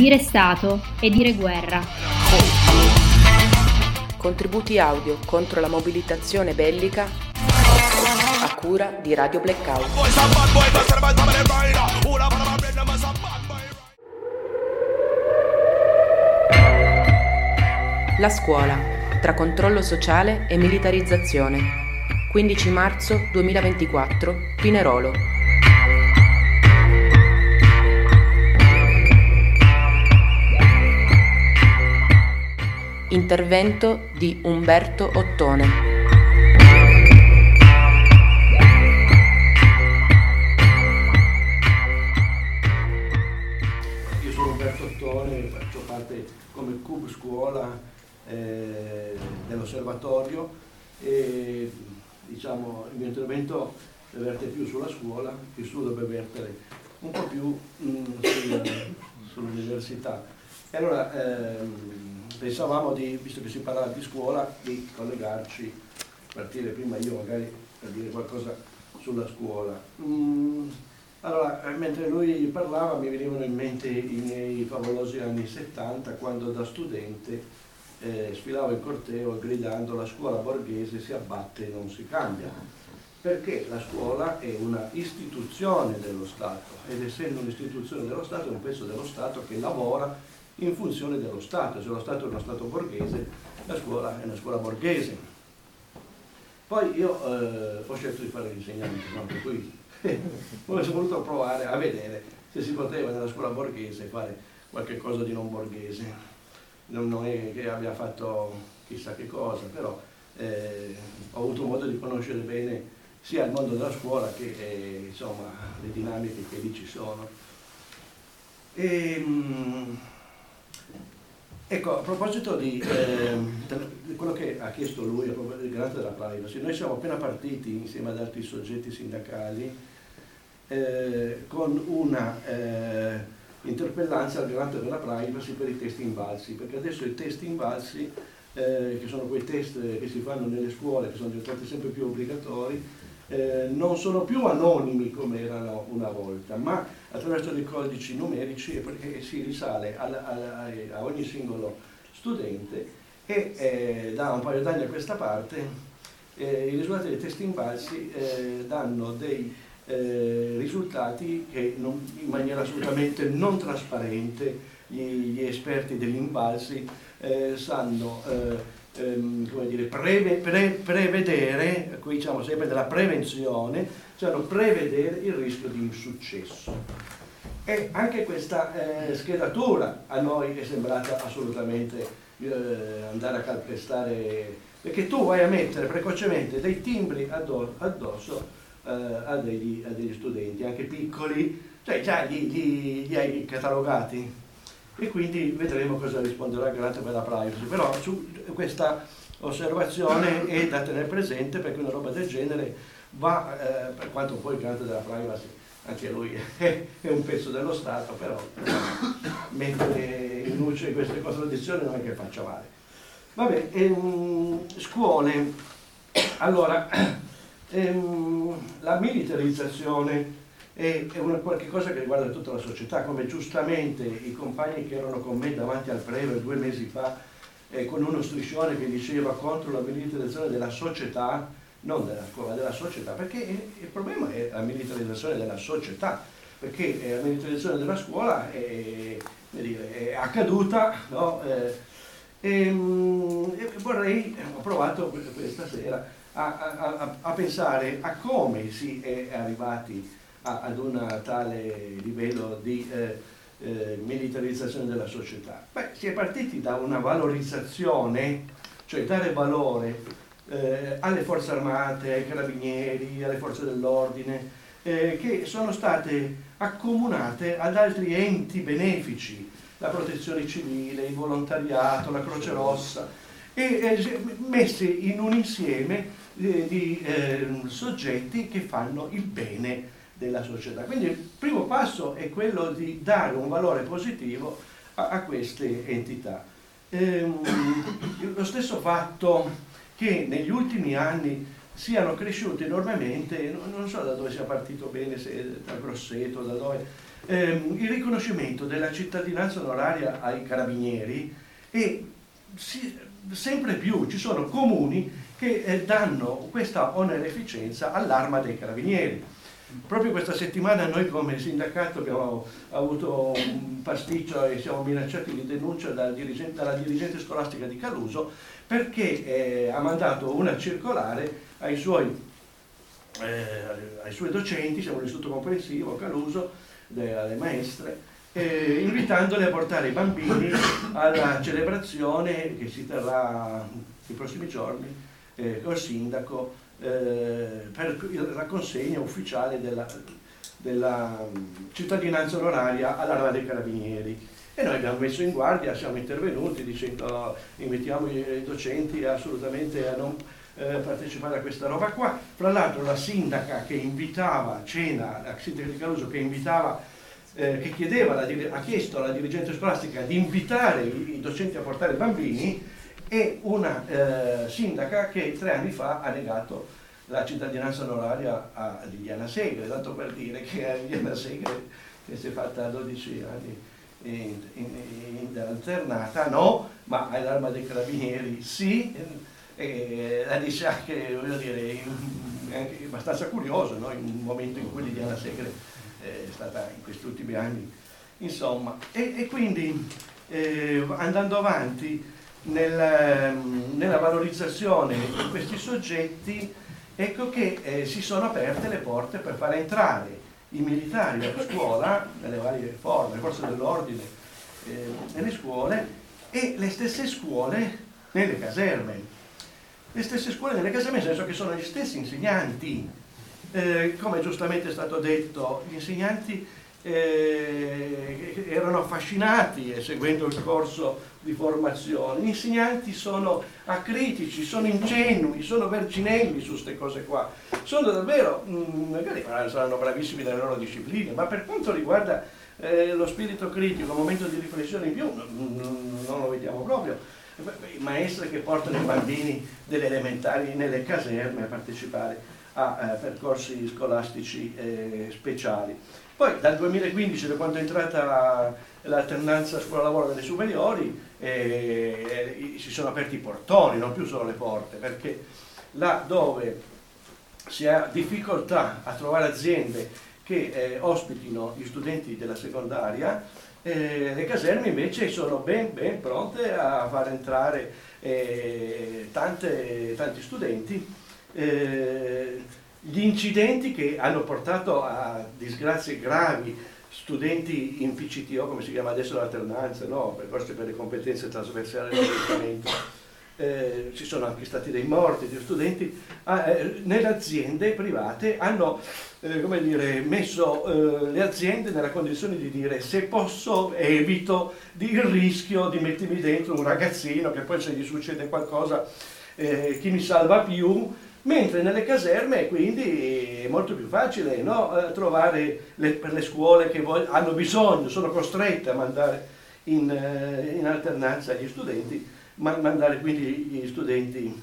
Dire Stato e dire guerra. Contributi audio contro la mobilitazione bellica a cura di Radio Blackout. La scuola, tra controllo sociale e militarizzazione. 15 marzo 2024, Pinerolo. Intervento di Umberto Ottone. Io sono Umberto Ottone, faccio parte come CUB Scuola dell'osservatorio e diciamo il mio intervento verte più sulla scuola, il suo dovrebbe vertere un po' più sull'università. E allora pensavamo visto che si parlava di scuola, di collegarci, partire prima io magari per dire qualcosa sulla scuola. Allora, mentre lui parlava mi venivano in mente i miei favolosi anni 70, quando da studente sfilavo in corteo gridando "la scuola borghese si abbatte e non si cambia", perché la scuola è una istituzione dello Stato ed essendo un'istituzione dello Stato è un pezzo dello Stato che lavora in funzione dello Stato. Se lo Stato è uno Stato borghese, la scuola è una scuola borghese. Poi io ho scelto di fare l'insegnante, no? Per cui ho voluto provare a vedere se si poteva nella scuola borghese fare qualche cosa di non borghese. Non è che abbia fatto chissà che cosa, però ho avuto modo di conoscere bene sia il mondo della scuola che insomma le dinamiche che lì ci sono. Ecco, a proposito di quello che ha chiesto lui, a proposito del garante della privacy, noi siamo appena partiti insieme ad altri soggetti sindacali con una interpellanza al garante della privacy per i test invalsi, perché adesso i test invalsi, che sono quei test che si fanno nelle scuole, che sono diventati sempre più obbligatori, non sono più anonimi come erano una volta, ma attraverso dei codici numerici, perché si risale a ogni singolo studente e da un paio d'anni a questa parte i risultati dei test invalsi danno dei risultati che in maniera assolutamente non trasparente gli esperti degli invalsi sanno come dire, prevedere, qui diciamo sempre della prevenzione, cioè prevedere il rischio di insuccesso. E anche questa schedatura a noi è sembrata assolutamente andare a calpestare, perché tu vai a mettere precocemente dei timbri addosso a degli studenti, anche piccoli, cioè già li hai catalogati. E quindi vedremo cosa risponderà il garante per la privacy, però su questa osservazione è da tenere presente, perché una roba del genere va, per quanto poi il garante della privacy anche lui è un pezzo dello Stato, però mettere in luce queste contraddizioni non è che faccia male. Vabbè, scuole, allora la militarizzazione è qualche cosa che riguarda tutta la società, come giustamente i compagni che erano con me davanti al Preve 2 mesi fa con uno striscione che diceva contro la militarizzazione della società, non della scuola, della società, perché il problema è la militarizzazione della società, perché la militarizzazione della scuola è accaduta, no? Ho provato questa sera a pensare a come si è arrivati ad un tale livello di militarizzazione della società. Beh, si è partiti da una valorizzazione, cioè dare valore alle forze armate, ai carabinieri, alle forze dell'ordine, che sono state accomunate ad altri enti benefici, la protezione civile, il volontariato, la Croce Rossa, e messe in un insieme di soggetti che fanno il bene della società. Quindi il primo passo è quello di dare un valore positivo a queste entità. Lo stesso fatto che negli ultimi anni siano cresciute enormemente, non so da dove sia partito bene, se da Grosseto, da dove, il riconoscimento della cittadinanza onoraria ai carabinieri, e sempre più ci sono comuni che danno questa onorificenza all'Arma dei Carabinieri. Proprio questa settimana noi come sindacato abbiamo avuto un pasticcio e siamo minacciati di denuncia dalla dirigente scolastica di Caluso, perché ha mandato una circolare ai suoi docenti, siamo l'istituto comprensivo Caluso, alle maestre, invitandole a portare i bambini alla celebrazione che si terrà nei prossimi giorni col sindaco, per la consegna ufficiale della cittadinanza onoraria all'Arma dei Carabinieri. E noi abbiamo messo in guardia, siamo intervenuti dicendo invitiamo i docenti assolutamente a non partecipare a questa roba qua. Fra l'altro la sindaca che invitava a cena, la sindaca di Caluso che invitava, ha chiesto alla dirigente scolastica di invitare i docenti a portare i bambini, e una sindaca che 3 anni fa ha negato la cittadinanza onoraria a Liliana Segre, tanto per dire che a Liliana Segre, che si è fatta 12 anni alternata, no, ma all'Arma dei Carabinieri sì, e la dice anche, voglio dire, anche abbastanza curioso, no? In un momento in cui Liliana Segre è stata in questi ultimi anni, insomma, e quindi andando avanti nella valorizzazione di questi soggetti, ecco che si sono aperte le porte per far entrare i militari a scuola, nelle varie forme, le forze dell'ordine, nelle scuole, e le stesse scuole nelle caserme. Le stesse scuole nelle caserme, nel senso che sono gli stessi insegnanti. Come giustamente è stato detto, gli insegnanti erano affascinati seguendo il corso di formazione. Gli insegnanti sono acritici, sono ingenui, sono verginelli su queste cose qua. Sono davvero, magari saranno bravissimi nelle loro discipline, ma per quanto riguarda lo spirito critico, un momento di riflessione in più, non lo vediamo proprio. Maestre che portano i bambini delle elementari nelle caserme a partecipare a percorsi scolastici speciali. Poi dal 2015, da quando è entrata l'alternanza scuola-lavoro delle superiori, si sono aperti i portoni, non più solo le porte, perché là dove si ha difficoltà a trovare aziende che ospitino gli studenti della secondaria, le caserme invece sono ben pronte a far entrare tanti studenti. Gli incidenti che hanno portato a disgrazie gravi, studenti in PCTO, come si chiama adesso l'alternanza, no? Percorsi per le competenze trasversali dell'orientamento, ci sono anche stati dei morti di studenti, nelle aziende private hanno come dire, messo le aziende nella condizione di dire: se posso evito il rischio di mettermi dentro un ragazzino che poi se gli succede qualcosa chi mi salva più. Mentre nelle caserme quindi è molto più facile, no? Trovare per le scuole che hanno bisogno, sono costrette a mandare in alternanza gli studenti, mandare quindi gli studenti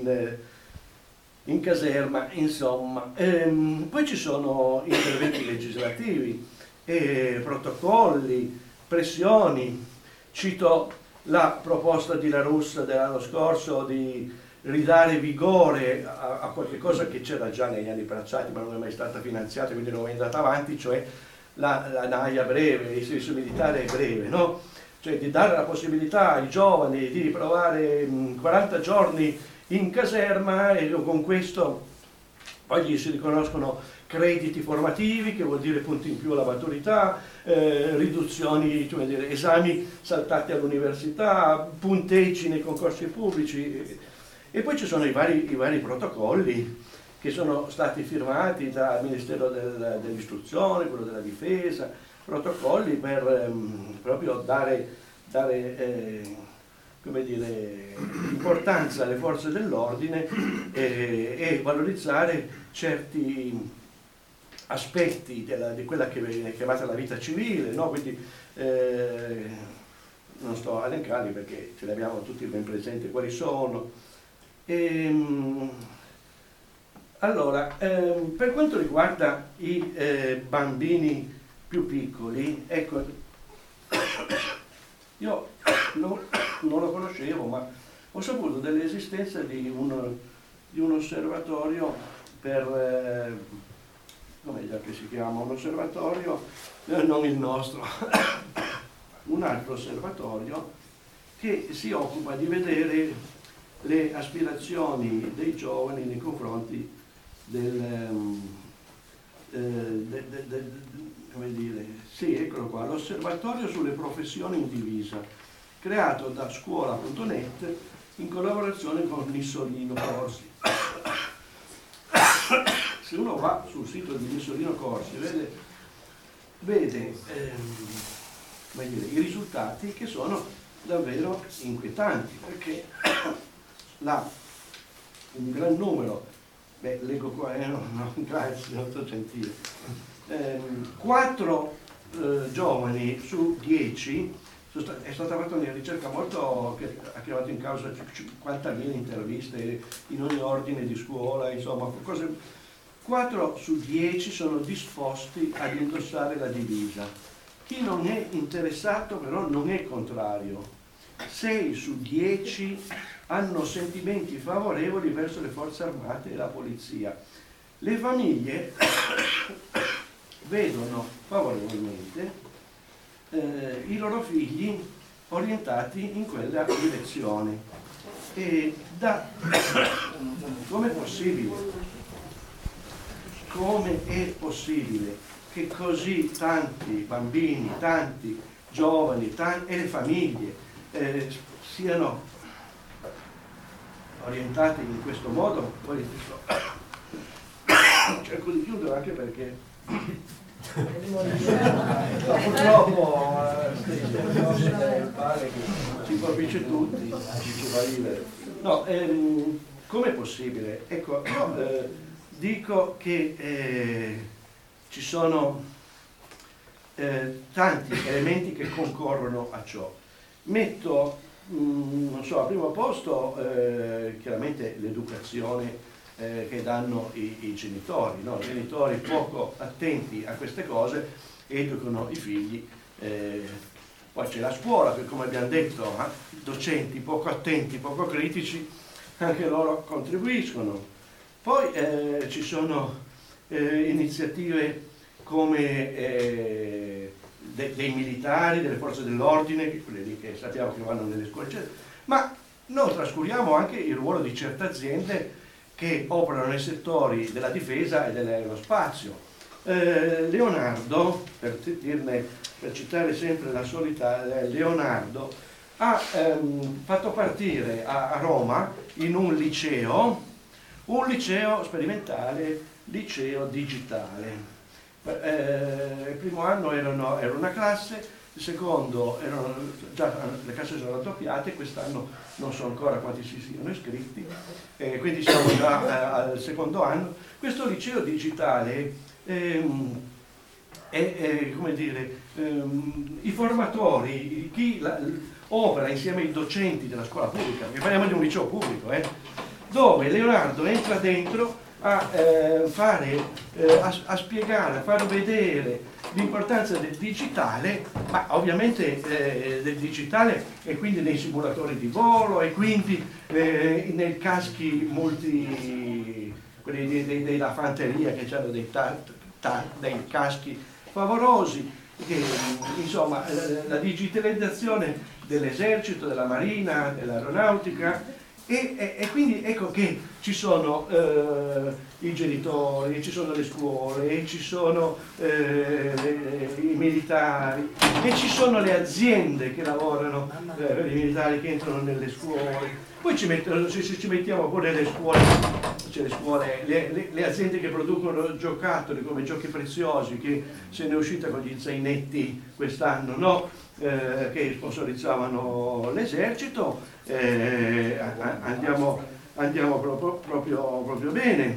in caserma, insomma. Poi ci sono interventi legislativi, protocolli, pressioni. Cito la proposta di La Russa dell'anno scorso di ridare vigore a qualche cosa che c'era già negli anni passati ma non è mai stata finanziata, quindi non è andata avanti, cioè la naia breve, il servizio militare breve, no? Cioè di dare la possibilità ai giovani di provare 40 giorni in caserma, e con questo poi gli si riconoscono crediti formativi, che vuol dire punti in più alla maturità, riduzioni, cioè dire, esami saltati all'università, punteggi nei concorsi pubblici. E poi ci sono i vari protocolli che sono stati firmati tra il Ministero dell'Istruzione, quello della Difesa, protocolli per proprio dare come dire, importanza alle forze dell'ordine e valorizzare certi aspetti di quella che viene chiamata la vita civile, no? Quindi non sto a elencarli perché ce li abbiamo tutti ben presenti quali sono. Allora, per quanto riguarda i bambini più piccoli, ecco, io non lo conoscevo, ma ho saputo dell'esistenza di un osservatorio per, come che si chiama, un osservatorio, non il nostro, un altro osservatorio che si occupa di vedere le aspirazioni dei giovani nei confronti come dire, sì, eccolo qua, l'osservatorio sulle professioni in divisa, creato da scuola.net in collaborazione con Nissolino Corsi. Se uno va sul sito di Nissolino Corsi vede come dire, i risultati che sono davvero inquietanti, perché un gran numero, leggo qua, no, grazie, 8 gentile, 4 giovani su 10, è stata fatta una ricerca molto che ha chiamato in causa 50.000 interviste in ogni ordine di scuola, insomma, 4 su 10 sono disposti ad indossare la divisa. Chi non è interessato però non è contrario. 6 su 10 hanno sentimenti favorevoli verso le forze armate e la polizia. Le famiglie vedono favorevolmente i loro figli orientati in quella direzione. E com'è possibile che così tanti bambini, tanti giovani e le famiglie siano orientati in questo modo? Poi cerco di chiudere anche perché purtroppo pare che si colpisce tutti, ci va vivere. No, com'è possibile? Ecco, io dico che ci sono tanti elementi che concorrono a ciò. Metto, non so, al primo posto chiaramente l'educazione che danno i genitori, no? I genitori poco attenti a queste cose educano i figli, poi c'è la scuola che, come abbiamo detto, docenti poco attenti, poco critici, anche loro contribuiscono. Poi ci sono iniziative come dei militari, delle forze dell'ordine, quelli lì che sappiamo che vanno nelle scuole, eccetera. Ma non trascuriamo anche il ruolo di certe aziende che operano nei settori della difesa e dell'aerospazio. Leonardo, per citare sempre la solita Leonardo, ha fatto partire a Roma in un liceo sperimentale, liceo digitale. Il primo anno era una classe, il secondo già le classi sono raddoppiate, quest'anno non so ancora quanti si siano iscritti, quindi siamo già al secondo anno. Questo liceo digitale come dire, i formatori, chi opera insieme ai docenti della scuola pubblica, perché parliamo di un liceo pubblico, dove Leonardo entra dentro a spiegare, a far vedere l'importanza del digitale, ma ovviamente del digitale e quindi nei simulatori di volo e quindi nei caschi quelli della fanteria che hanno dei caschi favolosi, che, insomma la digitalizzazione dell'esercito, della marina, dell'aeronautica. E quindi ecco che ci sono i genitori, ci sono le scuole, ci sono i militari e ci sono le aziende che lavorano per i militari che entrano nelle scuole. Poi ci mettiamo pure le scuole, cioè le aziende che producono giocattoli come Giochi Preziosi, che se ne è uscita con gli zainetti quest'anno, no? Che sponsorizzavano l'esercito, andiamo proprio bene.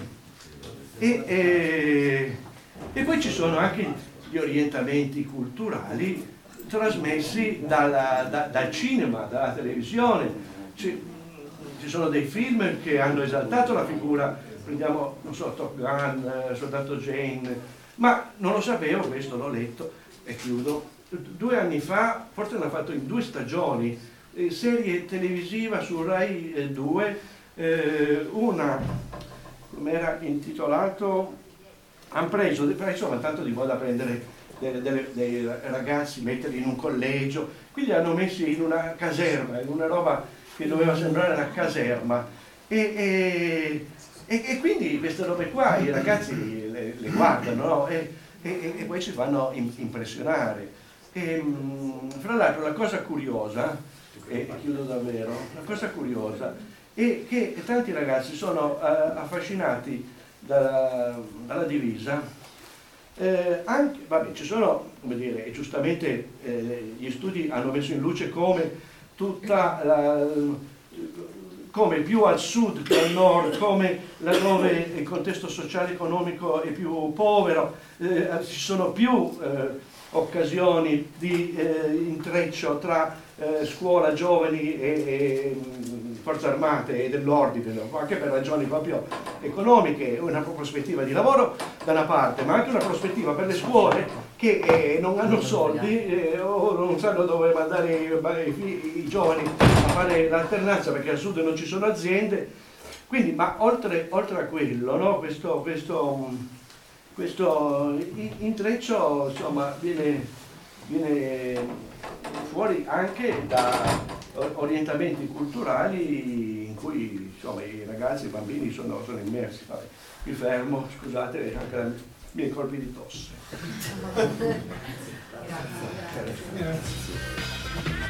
E poi ci sono anche gli orientamenti culturali trasmessi dal cinema, dalla televisione. Ci sono dei film che hanno esaltato la figura prendiamo, non so, Top Gun, Soldato Jane, ma non lo sapevo, questo l'ho letto e chiudo. 2 anni fa, forse l'hanno fatto in 2 stagioni, serie televisiva su Rai 2, una, come era intitolato, hanno preso, insomma, tanto di moda prendere dei ragazzi, metterli in un collegio, quindi li hanno messi in una caserma, in una roba che doveva sembrare una caserma, e quindi queste robe qua i ragazzi le guardano, no? E poi si fanno impressionare. Fra l'altro la cosa curiosa, e chiudo davvero, la cosa curiosa è che tanti ragazzi sono affascinati dalla divisa. Anche, vabbè, ci sono, come dire, e giustamente gli studi hanno messo in luce come come più al sud che al nord, come laddove il contesto sociale e economico è più povero, ci sono più occasioni di intreccio tra scuola, giovani e forze armate e dell'ordine, anche per ragioni proprio economiche, una prospettiva di lavoro da una parte, ma anche una prospettiva per le scuole che non hanno soldi o non sanno dove mandare i giovani a fare l'alternanza perché al sud non ci sono aziende. Quindi, ma oltre a quello, no, questo intreccio, insomma, viene fuori anche da orientamenti culturali in cui, insomma, i ragazzi, i bambini sono immersi. Vabbè, mi fermo, scusate anche i miei colpi di tosse. Grazie.